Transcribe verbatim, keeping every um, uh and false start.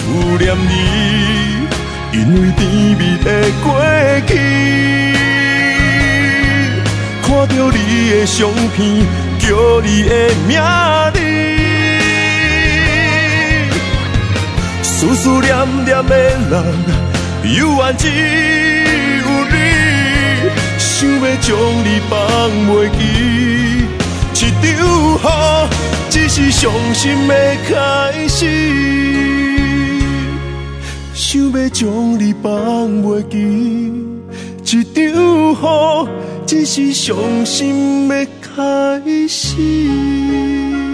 思念你，因为甜蜜的过去。看到你的相片，叫你的名字，思思念念的人，犹原只有你，想要将你放袂记。一场雨，只是伤心的开始，想要将你放袂记。一场雨，只是伤心的开始。